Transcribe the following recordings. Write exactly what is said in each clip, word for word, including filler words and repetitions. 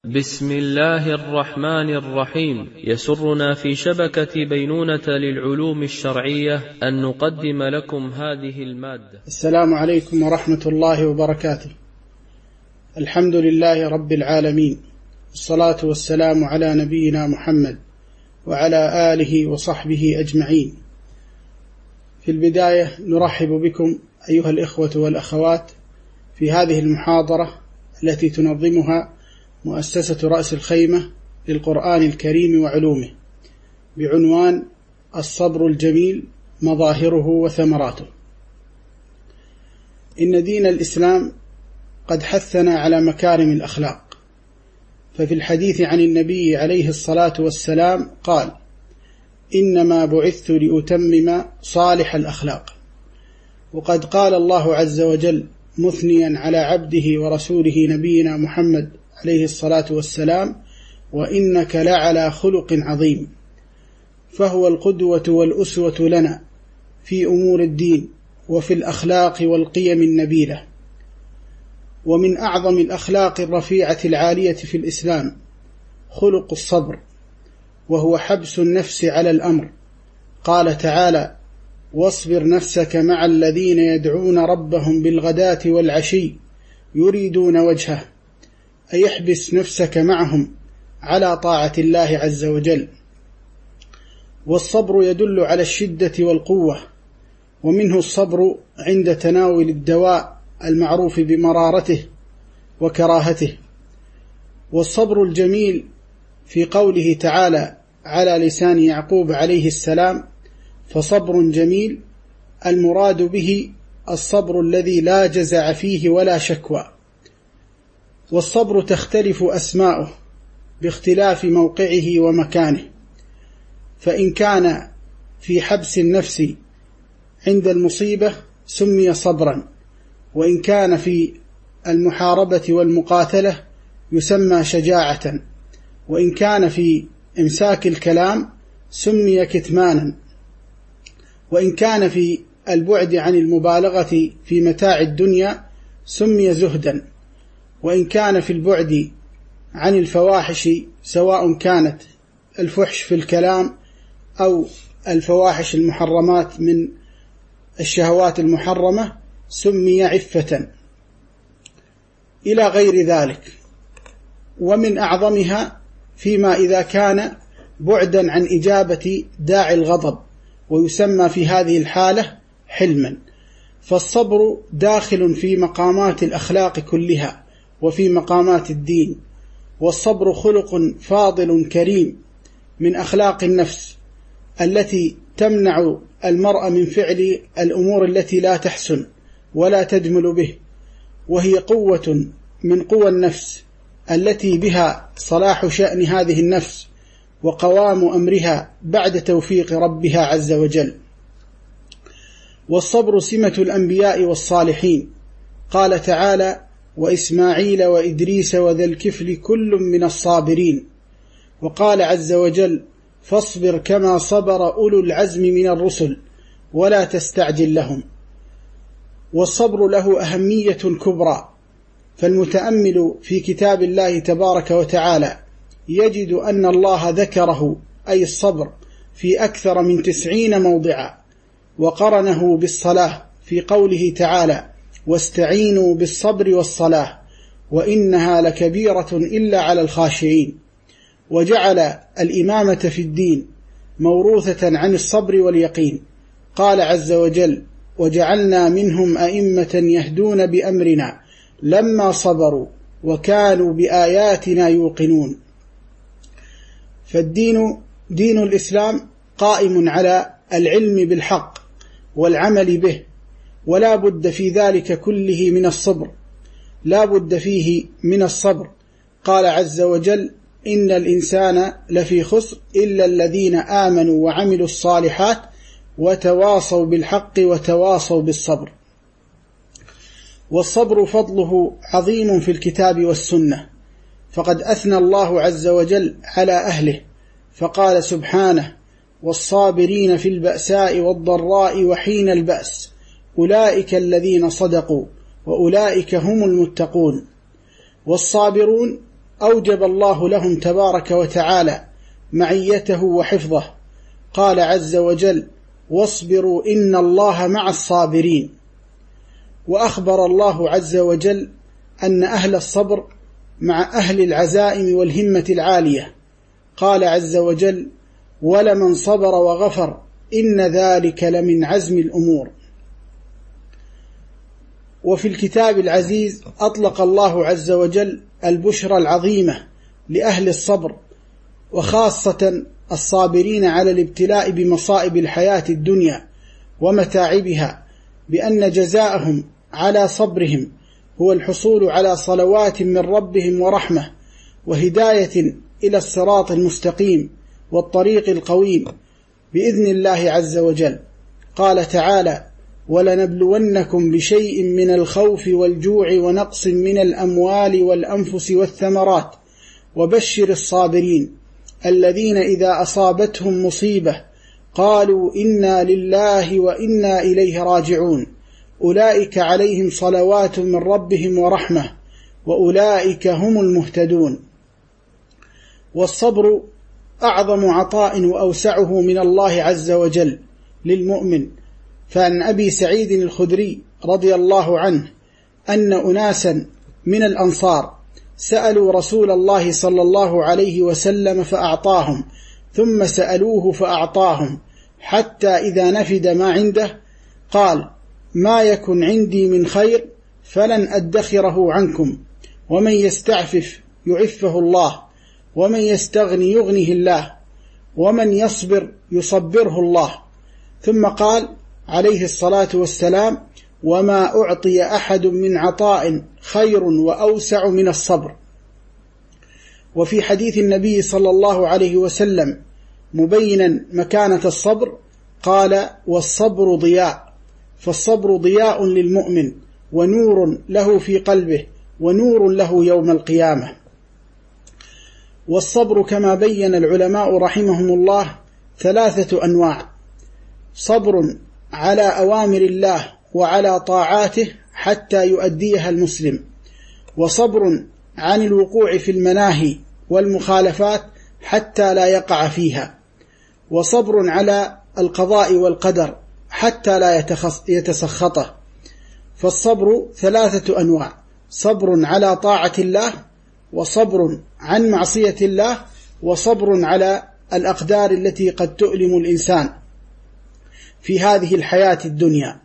بسم الله الرحمن الرحيم. يسرنا في شبكة بينونة للعلوم الشرعية أن نقدم لكم هذه المادة. السلام عليكم ورحمة الله وبركاته. الحمد لله رب العالمين، والصلاة والسلام على نبينا محمد وعلى آله وصحبه أجمعين. في البداية نرحب بكم أيها الإخوة والأخوات في هذه المحاضرة التي تنظمها مؤسسة رأس الخيمة للقرآن الكريم وعلومه بعنوان الصبر الجميل مظاهره وثمراته. إن دين الإسلام قد حثنا على مكارم الأخلاق، ففي الحديث عن النبي عليه الصلاة والسلام قال: إنما بعثت لأتمم صالح الأخلاق. وقد قال الله عز وجل مثنيا على عبده ورسوله نبينا محمد عليه الصلاة والسلام: وإنك لعلى خلق عظيم. فهو القدوة والأسوة لنا في أمور الدين وفي الأخلاق والقيم النبيلة. ومن أعظم الأخلاق الرفيعة العالية في الإسلام خلق الصبر، وهو حبس النفس على الأمر. قال تعالى: واصبر نفسك مع الذين يدعون ربهم بالغداة والعشي يريدون وجهه، أي احبس نفسك معهم على طاعة الله عز وجل. والصبر يدل على الشدة والقوة، ومنه الصبر عند تناول الدواء المعروف بمرارته وكراهته. والصبر الجميل في قوله تعالى على لسان يعقوب عليه السلام: فصبر جميل، المراد به الصبر الذي لا جزع فيه ولا شكوى. والصبر تختلف أسماؤه باختلاف موقعه ومكانه، فإن كان في حبس النفس عند المصيبة سمي صبرا، وإن كان في المحاربة والمقاتلة يسمى شجاعة، وإن كان في إمساك الكلام سمي كتمانا، وإن كان في البعد عن المبالغة في متاع الدنيا سمي زهدا، وإن كان في البعد عن الفواحش سواء كانت الفحش في الكلام أو الفواحش المحرمات من الشهوات المحرمة سمي عفة، إلى غير ذلك. ومن أعظمها فيما إذا كان بعدا عن إجابة داعي الغضب، ويسمى في هذه الحالة حلما. فالصبر داخل في مقامات الأخلاق كلها وفي مقامات الدين. والصبر خلق فاضل كريم من أخلاق النفس التي تمنع المرء من فعل الأمور التي لا تحسن ولا تجمل به، وهي قوة من قوى النفس التي بها صلاح شأن هذه النفس وقوام أمرها بعد توفيق ربها عز وجل. والصبر سمة الأنبياء والصالحين. قال تعالى: وإسماعيل وإدريس وذا الكفل كل من الصابرين. وقال عز وجل: فاصبر كما صبر أولو العزم من الرسل ولا تستعجل لهم. والصبر له أهمية كبرى، فالمتأمل في كتاب الله تبارك وتعالى يجد أن الله ذكره أي الصبر في أكثر من تسعين موضعا، وقرنه بالصلاة في قوله تعالى: واستعينوا بالصبر والصلاة وإنها لكبيرة إلا على الخاشعين. وجعل الإمامة في الدين موروثة عن الصبر واليقين. قال عز وجل: وجعلنا منهم أئمة يهدون بأمرنا لما صبروا وكانوا بآياتنا يوقنون. فالدين دين الإسلام قائم على العلم بالحق والعمل به، ولا بد في ذلك كله من الصبر، لا بد فيه من الصبر. قال عز وجل: إن الإنسان لفي خسر إلا الذين آمنوا وعملوا الصالحات وتواصوا بالحق وتواصوا بالصبر. والصبر فضله عظيم في الكتاب والسنة، فقد أثنى الله عز وجل على أهله فقال سبحانه: والصابرين في البأساء والضراء وحين البأس أولئك الذين صدقوا وأولئك هم المتقون. والصابرون أوجب الله لهم تبارك وتعالى معيته وحفظه. قال عز وجل: واصبروا إن الله مع الصابرين. وأخبر الله عز وجل أن أهل الصبر مع أهل العزائم والهمة العالية. قال عز وجل: ولمن صبر وغفر إن ذلك لمن عزم الأمور. وفي الكتاب العزيز أطلق الله عز وجل البشرى العظيمة لأهل الصبر، وخاصة الصابرين على الابتلاء بمصائب الحياة الدنيا ومتاعبها، بأن جزاءهم على صبرهم هو الحصول على صلوات من ربهم ورحمة وهداية إلى الصراط المستقيم والطريق القويم بإذن الله عز وجل. قال تعالى: ولنبلونكم بشيء من الخوف والجوع ونقص من الأموال والأنفس والثمرات وبشر الصابرين الذين إذا أصابتهم مصيبة قالوا إنا لله وإنا إليه راجعون أولئك عليهم صلوات من ربهم ورحمة وأولئك هم المهتدون. والصبر أعظم عطاء وأوسعه من الله عز وجل للمؤمن. فعن أبي سعيد الخدري رضي الله عنه أن أناسا من الأنصار سألوا رسول الله صلى الله عليه وسلم فأعطاهم، ثم سألوه فأعطاهم، حتى إذا نفد ما عنده قال: ما يكن عندي من خير فلن أدخره عنكم، ومن يستعفف يعفه الله، ومن يستغني يغنيه الله، ومن يصبر يصبره الله. ثم قال عليه الصلاة والسلام: وما أعطي أحد من عطاء خير وأوسع من الصبر. وفي حديث النبي صلى الله عليه وسلم مبينا مكانة الصبر قال: والصبر ضياء. فالصبر ضياء للمؤمن ونور له في قلبه ونور له يوم القيامة. والصبر كما بين العلماء رحمهم الله ثلاثة أنواع: صبر على أوامر الله وعلى طاعاته حتى يؤديها المسلم، وصبر عن الوقوع في المناهي والمخالفات حتى لا يقع فيها، وصبر على القضاء والقدر حتى لا يتسخطه. فالصبر ثلاثة أنواع: صبر على طاعة الله، وصبر عن معصية الله، وصبر على الأقدار التي قد تؤلم الإنسان في هذه الحياة الدنيا.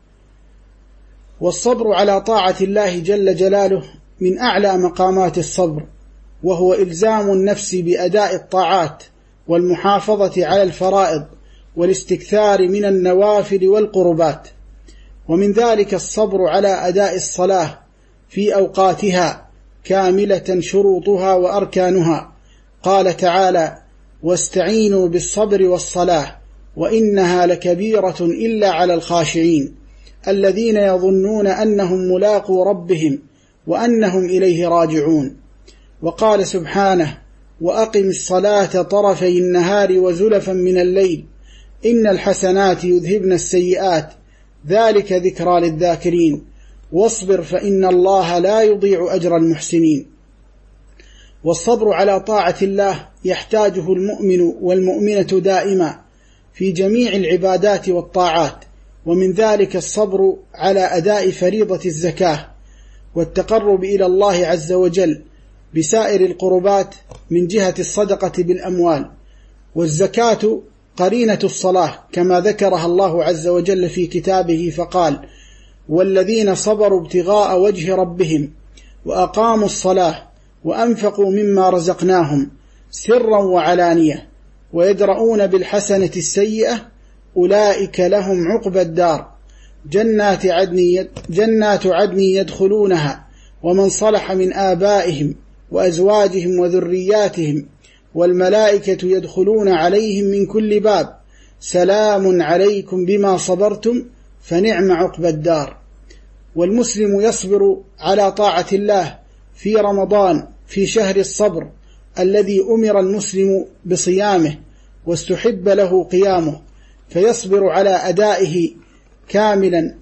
والصبر على طاعة الله جل جلاله من أعلى مقامات الصبر، وهو إلزام النفس بأداء الطاعات والمحافظة على الفرائض والاستكثار من النوافل والقربات. ومن ذلك الصبر على أداء الصلاة في أوقاتها كاملة شروطها وأركانها. قال تعالى: واستعينوا بالصبر والصلاة وإنها لكبيرة إلا على الخاشعين الذين يظنون أنهم ملاقو ربهم وأنهم إليه راجعون. وقال سبحانه: وأقم الصلاة طرفي النهار وزلفا من الليل إن الحسنات يذهبن السيئات ذلك ذكرى للذاكرين واصبر فإن الله لا يضيع أجر المحسنين. والصبر على طاعة الله يحتاجه المؤمن والمؤمنة دائما في جميع العبادات والطاعات، ومن ذلك الصبر على أداء فريضة الزكاة والتقرب إلى الله عز وجل بسائر القربات من جهة الصدقة بالأموال. والزكاة قرينة الصلاة كما ذكرها الله عز وجل في كتابه فقال: والذين صبروا ابتغاء وجه ربهم وأقاموا الصلاة وأنفقوا مما رزقناهم سرا وعلانية ويدرؤون بالحسنة السيئة أولئك لهم عقبى الدار جنات عدن, جنات عدن يدخلونها ومن صلح من آبائهم وأزواجهم وذرياتهم والملائكة يدخلون عليهم من كل باب سلام عليكم بما صبرتم فنعم عقبى الدار. والمسلم يصبر على طاعة الله في رمضان في شهر الصبر الذي أمر المسلم بصيامه واستحب له قيامه، فيصبر على أدائه كاملا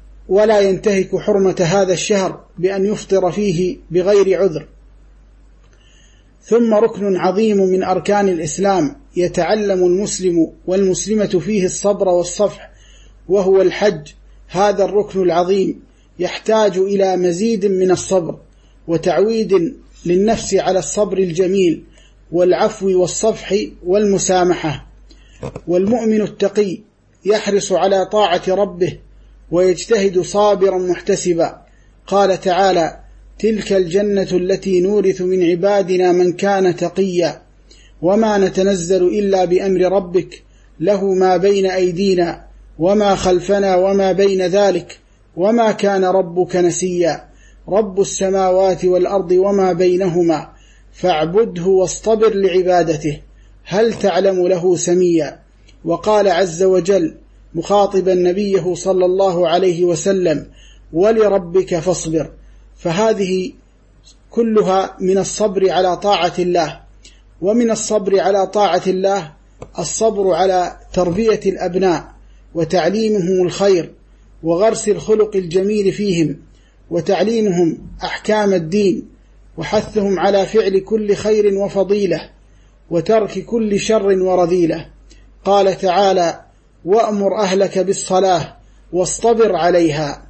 ولا ينتهك حرمة هذا الشهر بأن يفطر فيه بغير عذر. ثم ركن عظيم من أركان الإسلام يتعلم المسلم والمسلمة فيه الصبر والصفح، وهو الحج. هذا الركن العظيم يحتاج إلى مزيد من الصبر وتعويد للنفس على الصبر الجميل والعفو والصفح والمسامحة. والمؤمن التقي يحرص على طاعة ربه ويجتهد صابرا محتسبا. قال تعالى: تلك الجنة التي نورث من عبادنا من كان تقيا وما نتنزل إلا بأمر ربك له ما بين أيدينا وما خلفنا وما بين ذلك وما كان ربك نسيا. رب السماوات والأرض وما بينهما فاعبده واصطبر لعبادته هل تعلم له سميا. وقال عز وجل مخاطبا نبيه صلى الله عليه وسلم: ولربك فاصبر. فهذه كلها من الصبر على طاعة الله. ومن الصبر على طاعة الله الصبر على تربية الأبناء وتعليمهم الخير وغرس الخلق الجميل فيهم وتعليمهم أحكام الدين وحثهم على فعل كل خير وفضيلة وترك كل شر ورذيلة. قال تعالى: وأمر أهلك بالصلاة واصطبر عليها.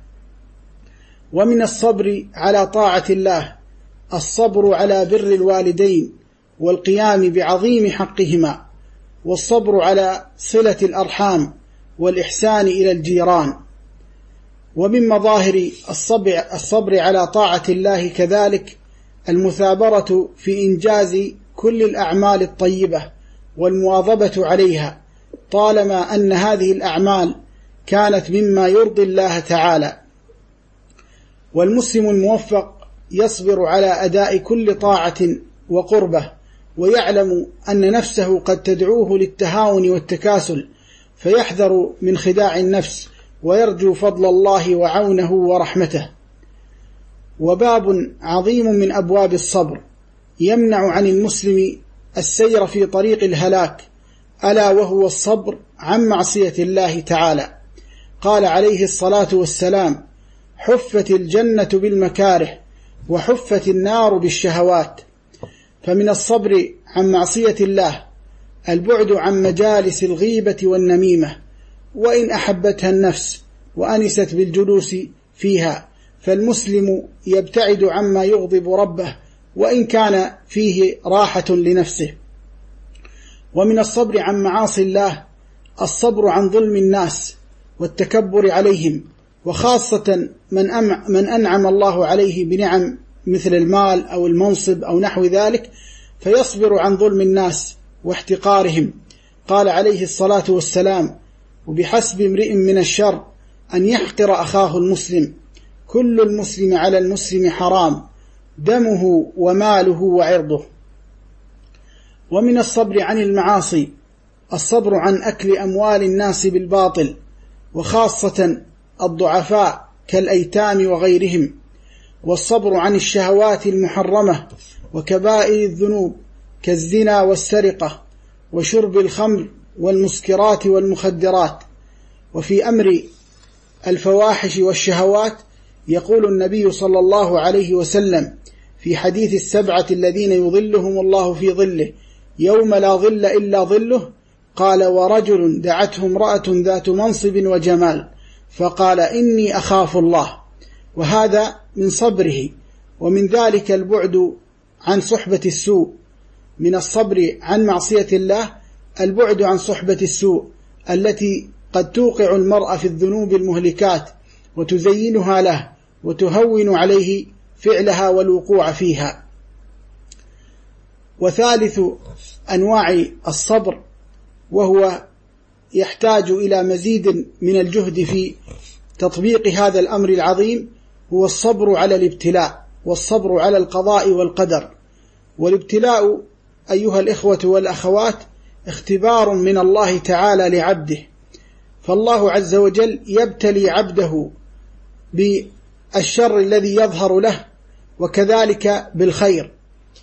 ومن الصبر على طاعة الله الصبر على بر الوالدين والقيام بعظيم حقهما، والصبر على صلة الأرحام والإحسان إلى الجيران. ومن مظاهر الصبر, الصبر على طاعة الله كذلك المثابرة في إنجاز كل الأعمال الطيبة والمواظبة عليها طالما أن هذه الأعمال كانت مما يرضي الله تعالى. والمسلم الموفق يصبر على أداء كل طاعة وقربة، ويعلم أن نفسه قد تدعوه للتهاون والتكاسل، فيحذر من خداع النفس ويرجو فضل الله وعونه ورحمته. وباب عظيم من أبواب الصبر يمنع عن المسلم السير في طريق الهلاك، ألا وهو الصبر عن معصية الله تعالى. قال عليه الصلاة والسلام: حفت الجنة بالمكاره وحفت النار بالشهوات. فمن الصبر عن معصية الله البعد عن مجالس الغيبة والنميمة، وإن أحبتها النفس وأنست بالجلوس فيها، فالمسلم يبتعد عما يغضب ربه وإن كان فيه راحة لنفسه. ومن الصبر عن معاصي الله الصبر عن ظلم الناس والتكبر عليهم، وخاصة من, أم من أنعم الله عليه بنعم مثل المال أو المنصب أو نحو ذلك، فيصبر عن ظلم الناس واحتقارهم. قال عليه الصلاة والسلام: وبحسب امرئ من الشر أن يحقر أخاه المسلم، كل المسلم على المسلم حرام، دمه وماله وعرضه. ومن الصبر عن المعاصي الصبر عن أكل أموال الناس بالباطل، وخاصة الضعفاء كالأيتام وغيرهم، والصبر عن الشهوات المحرمة وكبائر الذنوب كالزنا والسرقة وشرب الخمر والمسكرات والمخدرات. وفي أمر الفواحش والشهوات يقول النبي صلى الله عليه وسلم في حديث السبعة الذين يظلهم الله في ظله يوم لا ظل إلا ظله، قال: ورجل دعته امرأة ذات منصب وجمال فقال: إني أخاف الله. وهذا من صبره. ومن ذلك البعد عن صحبة السوء. من الصبر عن معصية الله البعد عن صحبة السوء التي قد توقع المرء في الذنوب المهلكات وتزينها له وتهون عليه فعلها والوقوع فيها. وثالث أنواع الصبر وهو يحتاج إلى مزيد من الجهد في تطبيق هذا الأمر العظيم هو الصبر على الابتلاء والصبر على القضاء والقدر. والابتلاء أيها الإخوة والأخوات اختبار من الله تعالى لعبده، فالله عز وجل يبتلي عبده بالشر الذي يظهر له وكذلك بالخير.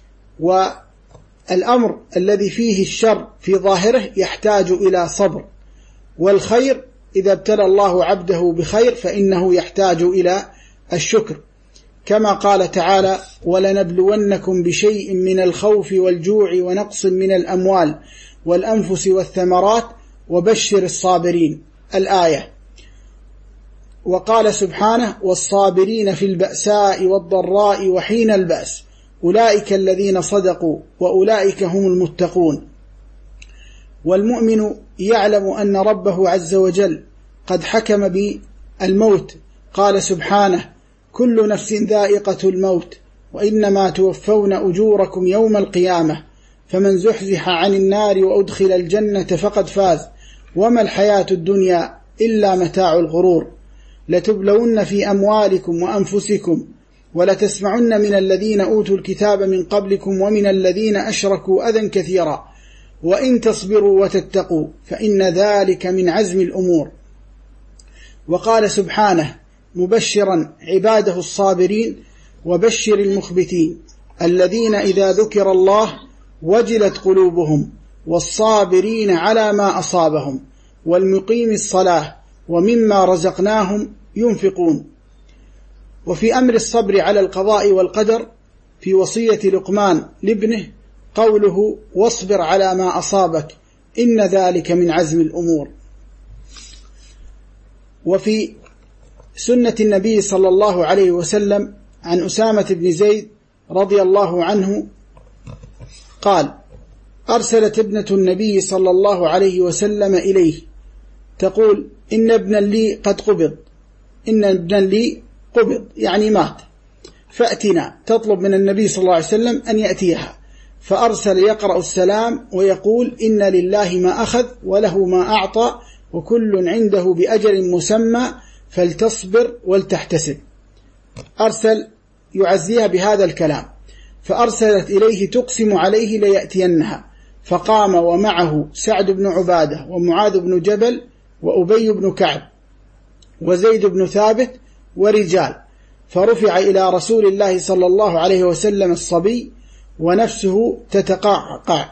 والأمر الذي فيه الشر في ظاهره يحتاج إلى صبر، والخير إذا ابتلى الله عبده بخير فإنه يحتاج إلى الشكر. كما قال تعالى: ولنبلونكم بشيء من الخوف والجوع ونقص من الأموال والأنفس والثمرات وبشر الصابرين الآية. وقال سبحانه: والصابرين في البأساء والضراء وحين البأس أولئك الذين صدقوا وأولئك هم المتقون. والمؤمن يعلم أن ربه عز وجل قد حكم بالموت، قال سبحانه: كل نفس ذائقة الموت وإنما توفون أجوركم يوم القيامة فمن زحزح عن النار وأدخل الجنة فقد فاز وما الحياة الدنيا إلا متاع الغرور. لتبلون في أموالكم وأنفسكم ولتسمعن من الذين أوتوا الكتاب من قبلكم ومن الذين أشركوا أذى كثيرا وإن تصبروا وتتقوا فإن ذلك من عزم الأمور. وقال سبحانه مبشرا عباده الصابرين: وبشر المخبتين الذين إذا ذكر الله وجلت قلوبهم والصابرين على ما أصابهم والمقيم الصلاة ومما رزقناهم ينفقون. وفي أمر الصبر على القضاء والقدر في وصية لقمان لابنه قوله: واصبر على ما أصابك إن ذلك من عزم الأمور. وفي سنة النبي صلى الله عليه وسلم عن أسامة بن زيد رضي الله عنه قال: أرسلت ابنة النبي صلى الله عليه وسلم إليه تقول: إن ابنا لي قد قبض إن ابنا لي قبض يعني مات، فأتنا، تطلب من النبي صلى الله عليه وسلم أن يأتيها، فأرسل يقرأ السلام ويقول: إن لله ما أخذ وله ما أعطى وكل عنده بأجل مسمى فلتصبر ولتحتسب. أرسل يعزيها بهذا الكلام، فأرسلت إليه تقسم عليه ليأتينها، فقام ومعه سعد بن عبادة ومعاذ بن جبل وأبي بن كعب وزيد بن ثابت ورجال، فرفع إلى رسول الله صلى الله عليه وسلم الصبي ونفسه تتقعقع،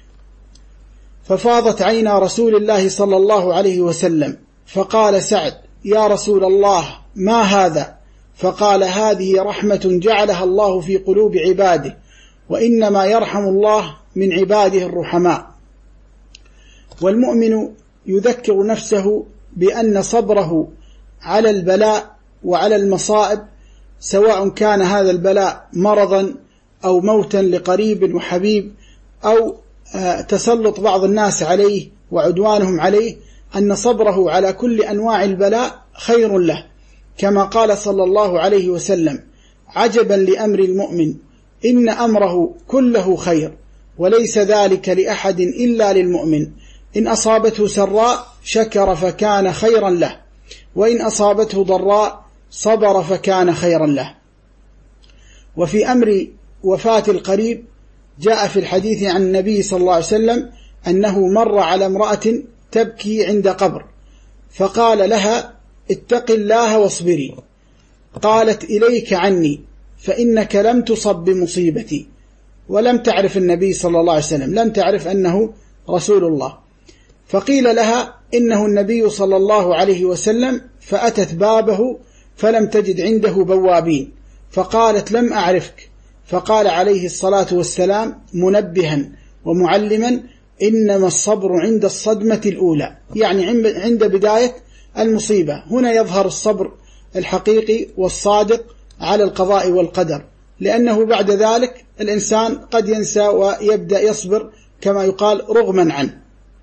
ففاضت عينا رسول الله صلى الله عليه وسلم، فقال سعد: يا رسول الله ما هذا؟ فقال: هذه رحمة جعلها الله في قلوب عباده، وإنما يرحم الله من عباده الرحماء. والمؤمن يذكر نفسه بأن صبره على البلاء وعلى المصائب، سواء كان هذا البلاء مرضا أو موتا لقريب وحبيب أو تسلط بعض الناس عليه وعدوانهم عليه، أن صبره على كل أنواع البلاء خير له، كما قال صلى الله عليه وسلم: عجبا لأمر المؤمن إن أمره كله خير وليس ذلك لأحد إلا للمؤمن، إن أصابته سراء شكر فكان خيرا له وإن أصابته ضراء صبر فكان خيرا له. وفي أمر وفاة القريب جاء في الحديث عن النبي صلى الله عليه وسلم أنه مر على امرأة تبكي عند قبر فقال لها: اتق الله واصبري. قالت: إليك عني فإنك لم تصب بمصيبتي، ولم تعرف النبي صلى الله عليه وسلم، لم تعرف أنه رسول الله. فقيل لها: إنه النبي صلى الله عليه وسلم، فأتت بابه فلم تجد عنده بوابين، فقالت: لم أعرفك. فقال عليه الصلاة والسلام منبها ومعلما: إنما الصبر عند الصدمة الأولى، يعني عند بداية المصيبة، هنا يظهر الصبر الحقيقي والصادق على القضاء والقدر، لأنه بعد ذلك الإنسان قد ينسى ويبدأ يصبر كما يقال رغما عنه.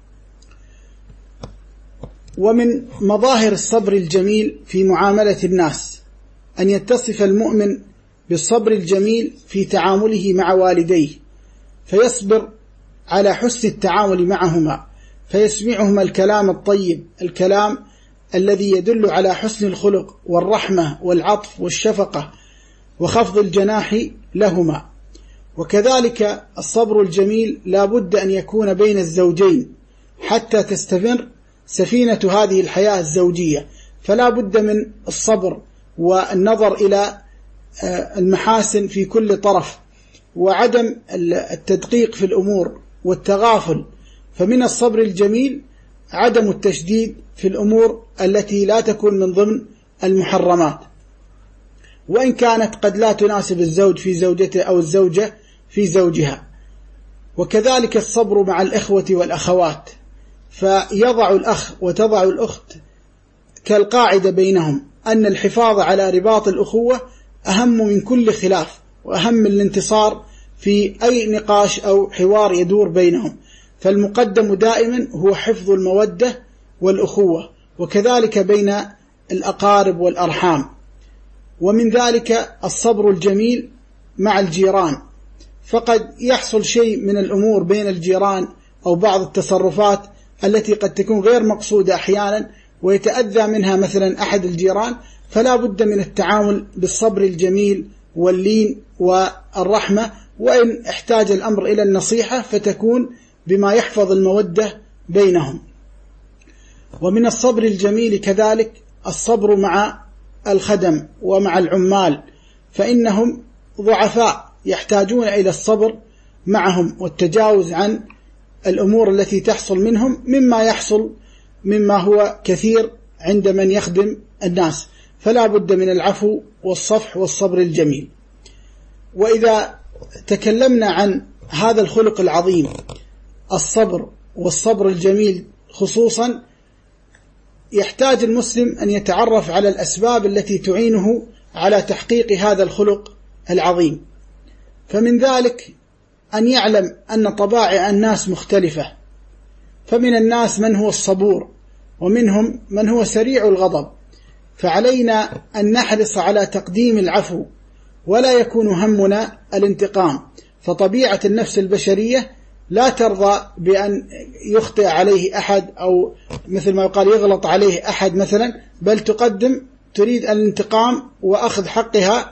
ومن مظاهر الصبر الجميل في معاملة الناس أن يتصف المؤمن بالصبر الجميل في تعامله مع والديه، فيصبر على حسن التعامل معهما، فيسمعهما الكلام الطيب، الكلام الذي يدل على حسن الخلق والرحمة والعطف والشفقة وخفض الجناح لهما. وكذلك الصبر الجميل لا بد أن يكون بين الزوجين حتى تستمر سفينة هذه الحياة الزوجية، فلا بد من الصبر والنظر إلى المحاسن في كل طرف وعدم التدقيق في الأمور والتغافل. فمن الصبر الجميل عدم التشديد في الأمور التي لا تكون من ضمن المحرمات. وإن كانت قد لا تناسب الزوج في زوجته أو الزوجة في زوجها. وكذلك الصبر مع الإخوة والأخوات، فيضع الأخ وتضع الأخت كالقاعدة بينهم أن الحفاظ على رباط الأخوة أهم من كل خلاف، وأهم من الانتصار في أي نقاش أو حوار يدور بينهم، فالمقدم دائما هو حفظ المودة والأخوة، وكذلك بين الأقارب والأرحام. ومن ذلك الصبر الجميل مع الجيران، فقد يحصل شيء من الأمور بين الجيران أو بعض التصرفات التي قد تكون غير مقصودة أحيانا ويتأذى منها مثلا أحد الجيران، فلا بد من التعامل بالصبر الجميل واللين والرحمة، وإن احتاج الأمر إلى النصيحة فتكون بما يحفظ المودة بينهم. ومن الصبر الجميل كذلك الصبر مع الخدم ومع العمال، فإنهم ضعفاء يحتاجون إلى الصبر معهم والتجاوز عن الأمور التي تحصل منهم مما يحصل مما هو كثير عند من يخدم الناس، فلا بد من العفو والصفح والصبر الجميل. وإذا تكلمنا عن هذا الخلق العظيم الصبر والصبر الجميل خصوصا، يحتاج المسلم أن يتعرف على الأسباب التي تعينه على تحقيق هذا الخلق العظيم. فمن ذلك أن يعلم أن طبائع الناس مختلفة، فمن الناس من هو الصبور ومنهم من هو سريع الغضب، فعلينا أن نحرص على تقديم العفو ولا يكون همنا الانتقام، فطبيعة النفس البشرية لا ترضى بأن يخطئ عليه أحد أو مثل ما يقال يغلط عليه أحد مثلا، بل تقدم تريد الانتقام وأخذ حقها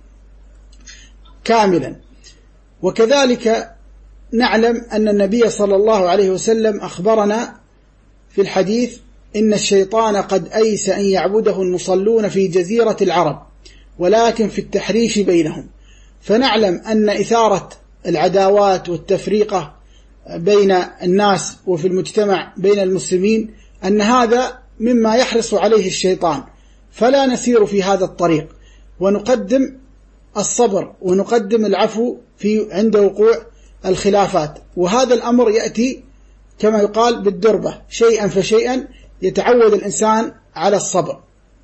كاملا. وكذلك نعلم أن النبي صلى الله عليه وسلم أخبرنا في الحديث إن الشيطان قد أيس أن يعبده المصلون في جزيرة العرب ولكن في التحريش بينهم، فنعلم أن إثارة العداوات والتفريقة بين الناس وفي المجتمع بين المسلمين أن هذا مما يحرص عليه الشيطان، فلا نسير في هذا الطريق، ونقدم الصبر ونقدم العفو في عند وقوع الخلافات. وهذا الأمر يأتي كما يقال بالدربة، شيئا فشيئا يتعود الإنسان على الصبر.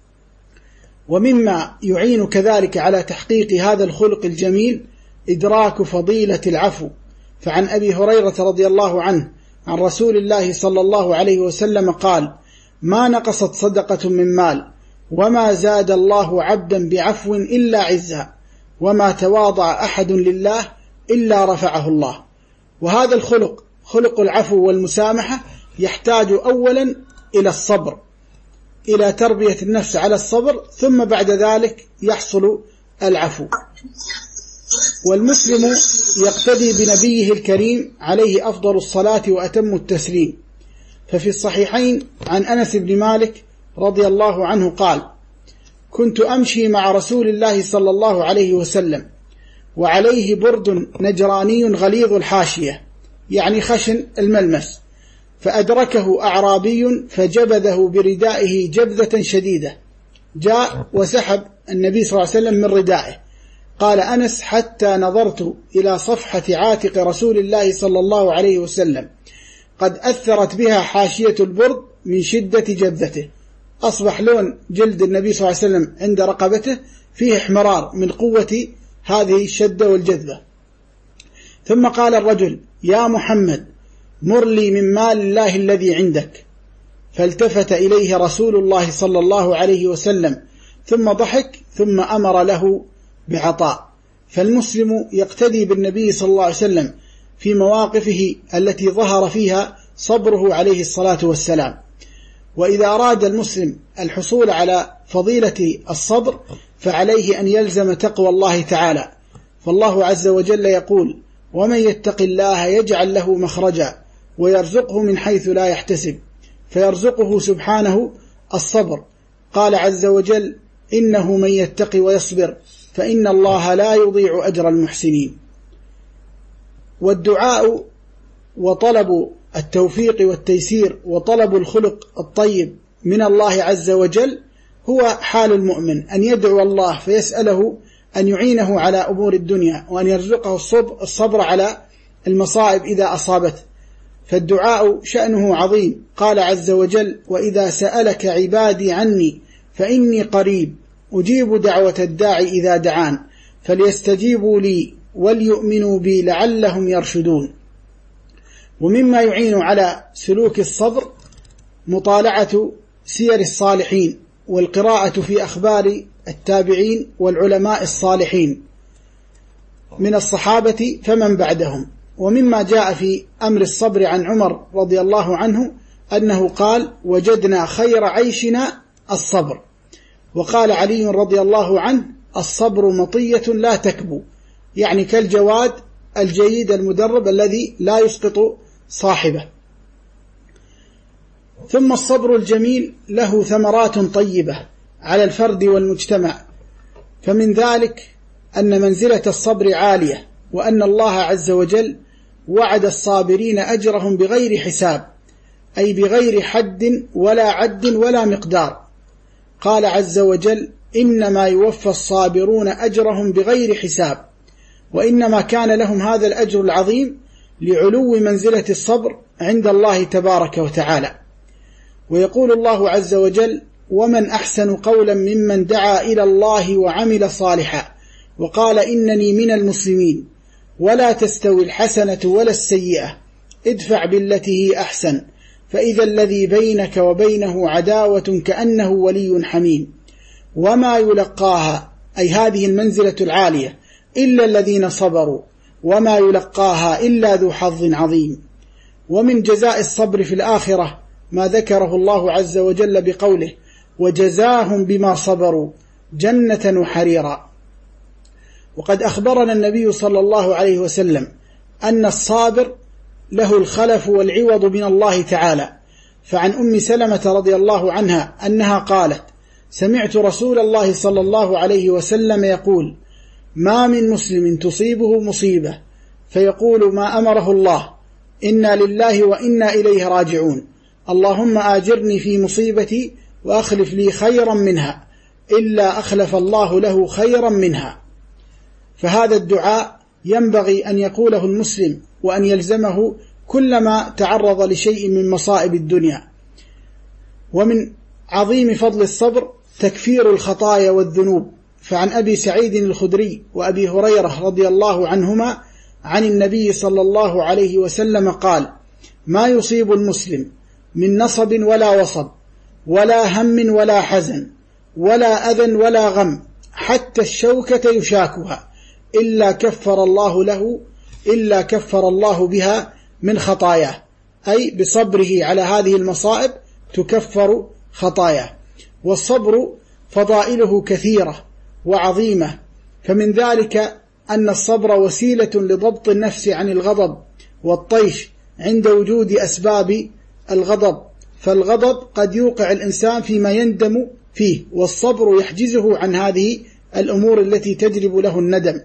ومما يعين كذلك على تحقيق هذا الخلق الجميل إدراك فضيلة العفو، فعن أبي هريرة رضي الله عنه عن رسول الله صلى الله عليه وسلم قال: ما نقصت صدقة من مال وما زاد الله عبدا بعفو إلا عزا، وما تواضع أحد لله إلا رفعه الله. وهذا الخلق خلق العفو والمسامحة يحتاج أولا إلى الصبر، إلى تربية النفس على الصبر، ثم بعد ذلك يحصل العفو. والمسلم يقتدي بنبيه الكريم عليه أفضل الصلاة وأتم التسليم، ففي الصحيحين عن أنس بن مالك رضي الله عنه قال: كنت أمشي مع رسول الله صلى الله عليه وسلم وعليه برد نجراني غليظ الحاشية، يعني خشن الملمس، فأدركه أعرابي فجبذه بردائه جبذة شديدة، جاء وسحب النبي صلى الله عليه وسلم من ردائه. قال أنس: حتى نظرت إلى صفحة عاتق رسول الله صلى الله عليه وسلم قد أثرت بها حاشية البرد من شدة جبذته، أصبح لون جلد النبي صلى الله عليه وسلم عند رقبته فيه احمرار من قوة هذه الشدة والجذبة. ثم قال الرجل: يا محمد مر لي من مال الله الذي عندك. فالتفت إليه رسول الله صلى الله عليه وسلم ثم ضحك ثم أمر له بعطاء. فالمسلم يقتدي بالنبي صلى الله عليه وسلم في مواقفه التي ظهر فيها صبره عليه الصلاة والسلام. وإذا أراد المسلم الحصول على فضيلة الصبر فعليه أن يلزم تقوى الله تعالى، فالله عز وجل يقول: ومن يتق الله يجعل له مخرجا ويرزقه من حيث لا يحتسب، فيرزقه سبحانه الصبر. قال عز وجل: إنه من يتق ويصبر فإن الله لا يضيع أجر المحسنين. والدعاء وطلب التوفيق والتيسير وطلب الخلق الطيب من الله عز وجل هو حال المؤمن أن يدعو الله فيسأله أن يعينه على أمور الدنيا، وأن يرزقه الصبر على المصائب إذا أصابته، فالدعاء شأنه عظيم. قال عز وجل: وإذا سألك عبادي عني فإني قريب أجيب دعوة الداعي إذا دعان فليستجيبوا لي وليؤمنوا بي لعلهم يرشدون. ومما يعين على سلوك الصبر مطالعة سير الصالحين والقراءة في أخبار التابعين والعلماء الصالحين من الصحابة فمن بعدهم. ومما جاء في أمر الصبر عن عمر رضي الله عنه أنه قال: وجدنا خير عيشنا الصبر. وقال علي رضي الله عنه: الصبر مطية لا تكبو، يعني كالجواد الجيد المدرب الذي لا يسقط صاحبه. ثم الصبر الجميل له ثمرات طيبة على الفرد والمجتمع، فمن ذلك أن منزلة الصبر عالية، وأن الله عز وجل وعد الصابرين أجرهم بغير حساب، أي بغير حد ولا عد ولا مقدار. قال عز وجل: إنما يوفى الصابرون أجرهم بغير حساب، وإنما كان لهم هذا الأجر العظيم لعلو منزلة الصبر عند الله تبارك وتعالى. ويقول الله عز وجل: ومن أحسن قولا ممن دعا إلى الله وعمل صالحا وقال إنني من المسلمين ولا تستوي الحسنة ولا السيئة ادفع بالتي هي أحسن فإذا الذي بينك وبينه عداوة كأنه ولي حميم وما يلقاها، أي هذه المنزلة العالية، إلا الذين صبروا وما يلقاها إلا ذو حظ عظيم. ومن جزاء الصبر في الآخرة ما ذكره الله عز وجل بقوله: وجزاهم بما صبروا جنة وحريرا. وقد أخبرنا النبي صلى الله عليه وسلم أن الصابر له الخلف والعوض من الله تعالى. فعن أم سلمة رضي الله عنها أنها قالت: سمعت رسول الله صلى الله عليه وسلم يقول: ما من مسلم تصيبه مصيبة فيقول ما أمره الله إنا لله وإنا إليه راجعون، اللهم آجرني في مصيبتي وأخلف لي خيرا منها، إلا أخلف الله له خيرا منها. فهذا الدعاء ينبغي أن يقوله المسلم وأن يلزمه كلما تعرض لشيء من مصائب الدنيا. ومن عظيم فضل الصبر تكفير الخطايا والذنوب. فعن أبي سعيد الخدري وأبي هريرة رضي الله عنهما عن النبي صلى الله عليه وسلم قال: ما يصيب المسلم من نصب ولا وصب ولا هم ولا حزن ولا أذى ولا غم حتى الشوكة يشاكها إلا كفر الله له إلا كفر الله بها من خطاياه، أي بصبره على هذه المصائب تكفر خطاياه. والصبر فضائله كثيرة وعظيمة، فمن ذلك أن الصبر وسيلة لضبط النفس عن الغضب والطيش عند وجود أسباب الغضب، فالغضب قد يوقع الإنسان فيما يندم فيه، والصبر يحجزه عن هذه الأمور التي تجلب له الندم.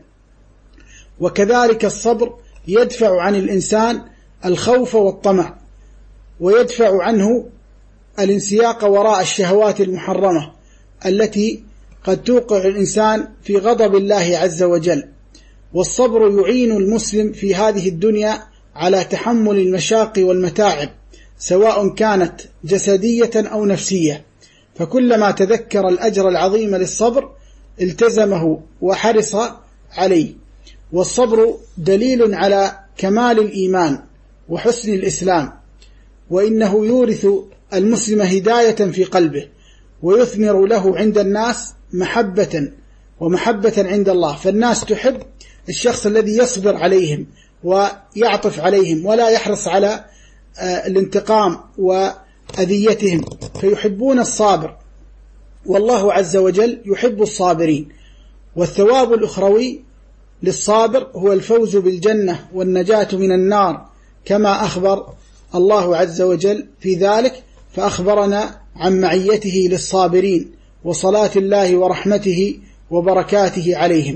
وكذلك الصبر يدفع عن الإنسان الخوف والطمع، ويدفع عنه الانسياق وراء الشهوات المحرمة التي قد توقع الإنسان في غضب الله عز وجل. والصبر يعين المسلم في هذه الدنيا على تحمل المشاق والمتاعب سواء كانت جسدية أو نفسية، فكلما تذكر الأجر العظيم للصبر التزمه وحرص عليه. والصبر دليل على كمال الإيمان وحسن الإسلام، وإنه يورث المسلم هداية في قلبه ويثمر له عند الناس محبة ومحبة عند الله. فالناس تحب الشخص الذي يصبر عليهم ويعطف عليهم ولا يحرص على الانتقام وأذيتهم، فيحبون الصابر، والله عز وجل يحب الصابرين. والثواب الأخروي للصابر هو الفوز بالجنة والنجاة من النار، كما أخبر الله عز وجل في ذلك، فأخبرنا عن معيته للصابرين وصلاة الله ورحمته وبركاته عليهم.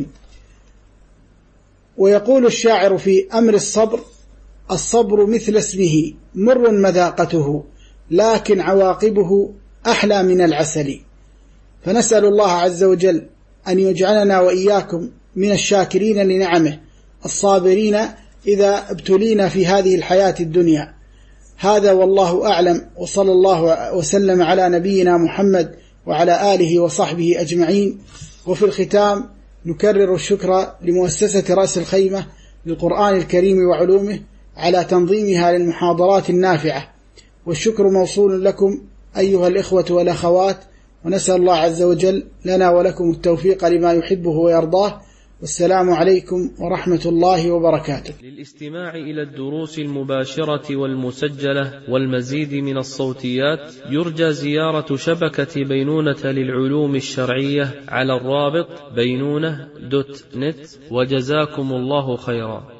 ويقول الشاعر في أمر الصبر: الصبر مثل اسمه مر مذاقته لكن عواقبه أحلى من العسل. فنسأل الله عز وجل أن يجعلنا وإياكم من الشاكرين لنعمه الصابرين إذا ابتلينا في هذه الحياة الدنيا. هذا والله أعلم، وصلى الله وسلم على نبينا محمد وعلى آله وصحبه أجمعين. وفي الختام نكرر الشكر لمؤسسة رأس الخيمة للقرآن الكريم وعلومه على تنظيمها للمحاضرات النافعة، والشكر موصول لكم أيها الإخوة والأخوات، ونسأل الله عز وجل لنا ولكم التوفيق لما يحبه ويرضاه. والسلام عليكم ورحمة الله وبركاته. للاستماع إلى الدروس المباشرة والمسجلة والمزيد من الصوتيات يرجى زيارة شبكة بينونة للعلوم الشرعية على الرابط بينونة دوت نت، وجزاكم الله خيرا.